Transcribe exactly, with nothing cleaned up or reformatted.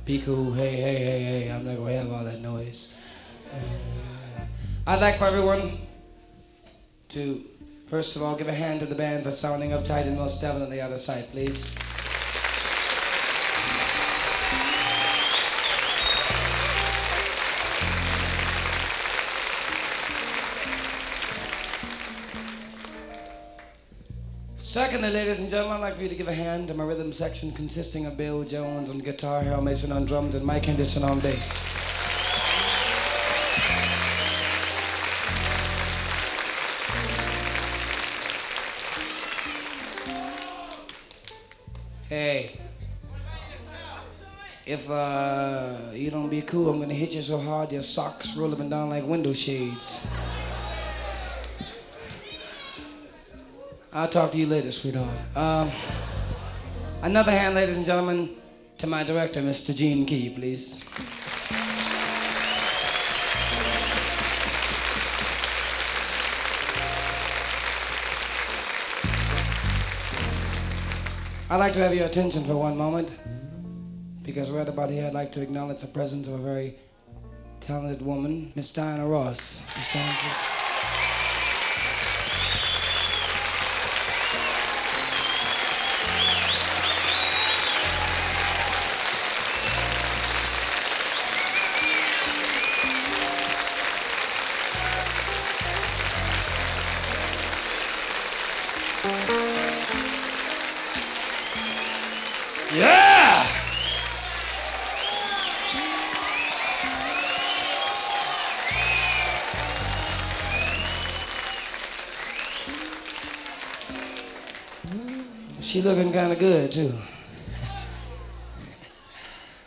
Be cool. Hey, hey, hey, hey. I'm not gonna have all that noise. Uh, I'd like for everyone to, first of all, give a hand to the band for sounding uptight and most definitely out of sight, please. Secondly, ladies and gentlemen, I'd like for you to give a hand to my rhythm section consisting of Bill Jones on guitar, Harold Mason on drums, and Mike Henderson on bass. Hey, if uh, you don't be cool, I'm gonna hit you so hard your socks roll up and down like window shades. I'll talk to you later, sweetheart. Um, another hand, ladies and gentlemen, to my director, Mister Gene Key, please. I'd like to have your attention for one moment, because right about here I'd like to acknowledge the presence of a very talented woman, Miss Diana Ross. Miss Diana, please. Yeah! She looking kind of good, too.